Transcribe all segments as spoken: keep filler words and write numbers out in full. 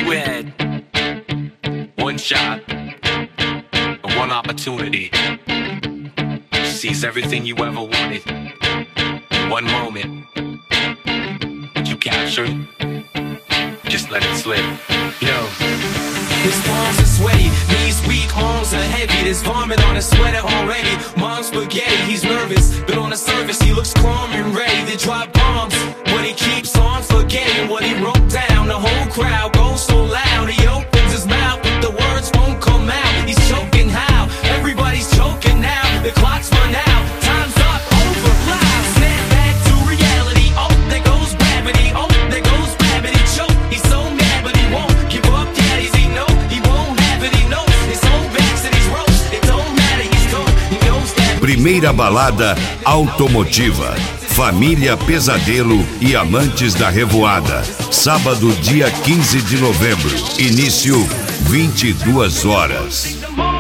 you had one shot, one opportunity to seize everything you ever wanted. One moment, you capture it, just let it slip. Yo. His palms are sweaty, knees weak, arms are heavy. There's vomit on his sweater already. Mom's spaghetti, he's nervous, but on the surface he looks calm and ready to drop bombs. But he keeps on forgetting what he wrote down. The whole crowd goes so loud, he opens his mouth, but the words won't come out. He's choking how? Everybody's choking now. The clock's run out, time's up, over, loud. Snap back to reality, oh, there goes gravity. Oh, there goes gravity, choke. He's so mad, but he won't give up, yeah, he's he know. He won't have it, he knows. His whole back's in his ropes, it don't matter, he's gone. He knows that. Primeira balada automotiva. Família Pesadelo e Amantes da Revoada. Sábado, dia quinze de novembro. Início, vinte e duas horas.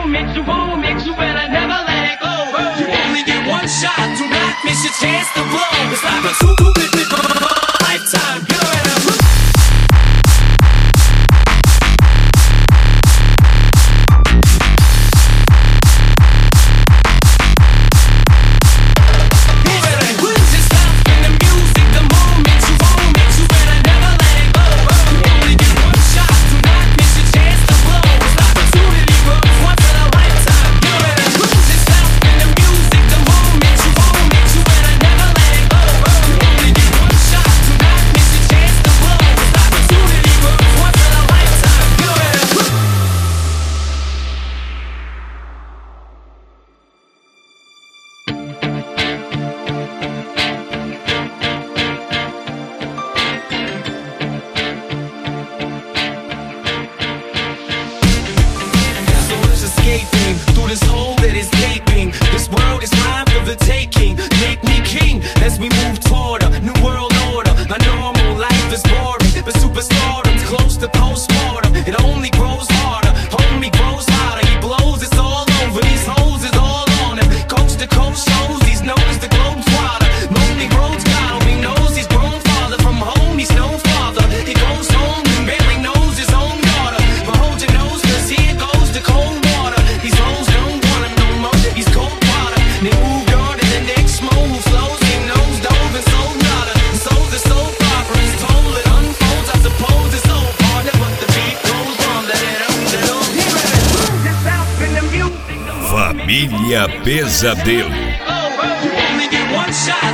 Through this hole that is gaping, this world is mine for the taking. Make me king as we move toward a new world order. My normal life is boring, but superstardom's close to postmortem. It only grows harder, homie grows hotter. He blows, it's all over. These hoes is all on him. Coast to coast shows, he's known as the Globetrotter. Lonely roads got him, he knows he's grown farther from home. He's no father. He goes home and barely knows his own daughter. But hold your nose, 'cause here goes the cold water. These hoes don't want him no more. He's cold water. They moved on to the next mo who flows. He knows dove and sold nada. Sold the soap opera. It's told it unfolds. I suppose it's so hard, but the beat goes on. Let it up, let it up. He ready to lose himself in the music. Família Pesadelo. Oh, you only get one shot.